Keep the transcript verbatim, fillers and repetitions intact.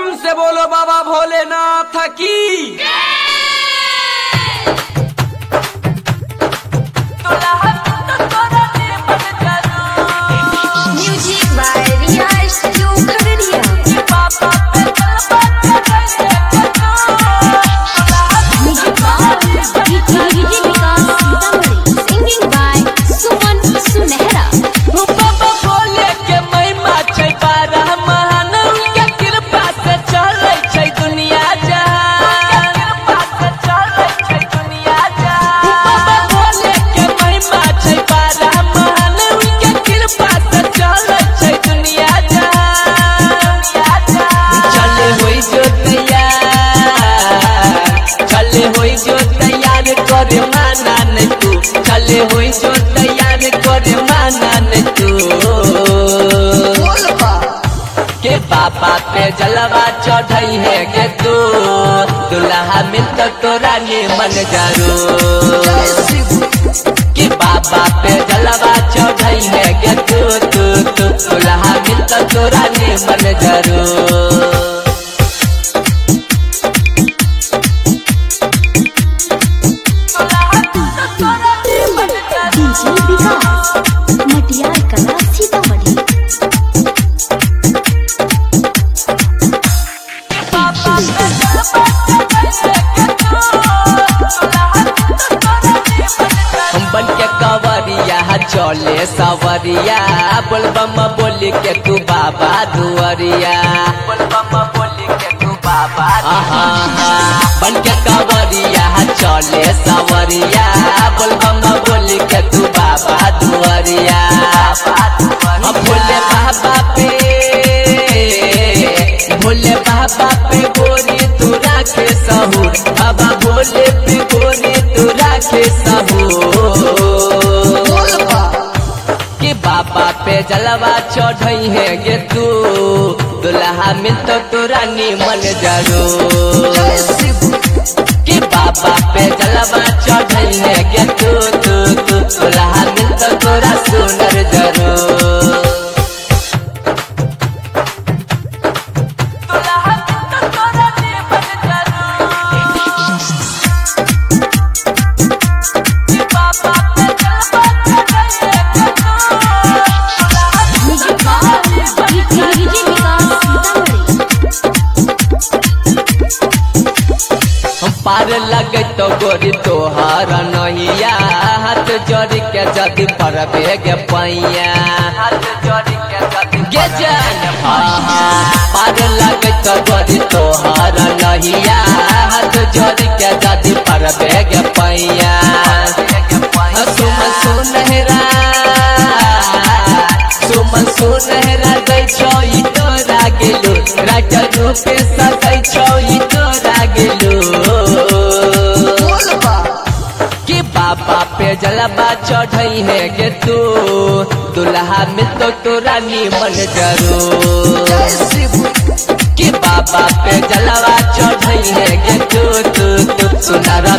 प्रेम से बोलो बाबा भोलेनाथ की। करे माना न तू चले हुई जो तैयार करे माना न तू के बाबा पे जलवा चढ़ई है के तू दुल्हा मिल तो तोरा ने मन जरूर के बाबा पे जलवा चढ़ई है के तू तू तू दुल्हा मिल तो तोरा ने मन जरूर। बन के कवरिया चले सवरिया बोलबम बोली के तू बाबा दुआरिया बोलबम बोली के तू बाबा बन के कवरिया चले सवरिया बोलबम बोली के तू बाबा दुआरिया भोले बाबा पे भोले बाबा पे गोरी तू राखे सहूर बाबा भोले पे गोरी तू राखे सहूर कि बाबा पे जलवा चढ़ई है गे तू दुल्हा मिल तो तोरा नी मन जरूर कि बाबा पे जलवा चढ़ई है गे तू तू तू दुल्हा मिल तो तोरा सुनर जरूर। पार लगे तो गोरी तोहार नहिया हाथ जोड़ के जदी पर बेग पैया हाथ जोड़ के जदी के जान पार लगे तो गोरी तोहार नहिया हाथ जोड़ के जदी पर बेग पैया सुमन सुनहरा सुमन सुनहरा गई छोई तोरा गेलू राजा रूपे सगई छोई तोरा गेलू कि बाबा पे जलवा चढ़ई है गे तू दुल्हा मिल तो तोरा नी मन जरूर कि बाबा पे जलवा चढ़ई है गे तू तू तू सुनारा